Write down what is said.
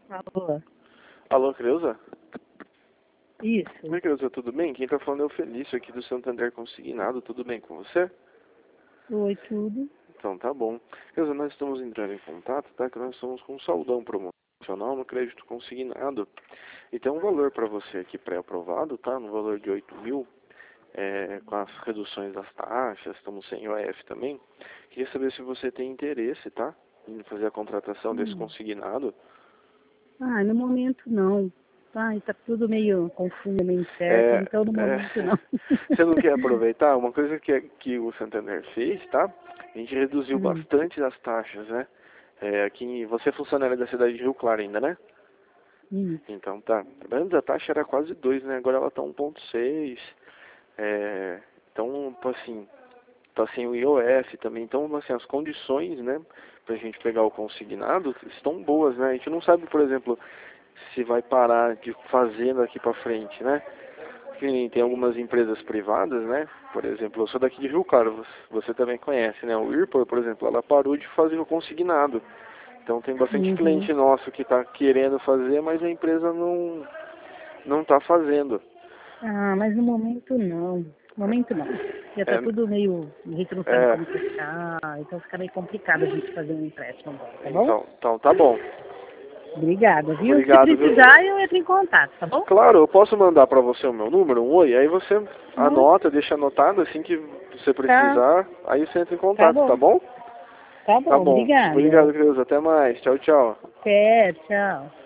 Alô? Alô, Creuza? Isso. Oi, Creuza, tudo bem? Quem tá falando é o Felício aqui do Santander Consignado. Tudo bem com você? Oi, tudo. Então tá bom. Creuza, nós estamos entrando em contato, tá? Que nós estamos com um saldão promocional no crédito consignado. E tem um valor para você aqui pré-aprovado, tá? No valor de 8.000, com as reduções das taxas, estamos sem IOF também. Queria saber se você tem interesse, tá? Em fazer a contratação desse Hum. consignado. Ah, no momento não. Ai, tá tudo meio confuso, meio incerto, É, então no é, momento não. Você não quer aproveitar? Uma coisa que o Santander fez, tá? A gente reduziu Hum. bastante as taxas, né? Você é funcionário da cidade de Rio Claro ainda, né? Isso. Então tá. Antes a taxa era quase 2, né? Agora ela tá 1,6. Então, assim, tá sem o IOF também. Então, assim, as condições, né, pra gente pegar o consignado estão boas, né? A gente não sabe, por exemplo, se vai parar de fazer daqui pra frente, né? Que nem tem algumas empresas privadas, né? Por exemplo, eu sou daqui de Rio Claro, você também conhece, né? O Irpor, por exemplo, ela parou de fazer o consignado. Então tem bastante Uhum. cliente nosso que está querendo fazer, mas a empresa não está fazendo. Ah, mas no momento não. No momento não. Já tá É, tudo meio. A gente não sabe é, como fechar, então fica meio complicado a gente fazer um empréstimo agora, tá bom? então tá bom. Obrigada, viu? Se Obrigado, viu? precisar, eu entro em contato, tá bom? Claro, eu posso mandar para você o meu número, um oi, aí você Não? anota, deixa anotado, assim que você Tá, precisar, aí você entra em tá contato, tá bom. bom? Tá Tá bom, bom. obrigada. Obrigado, Creuza. Até mais. Tchau, tchau. Até, tchau.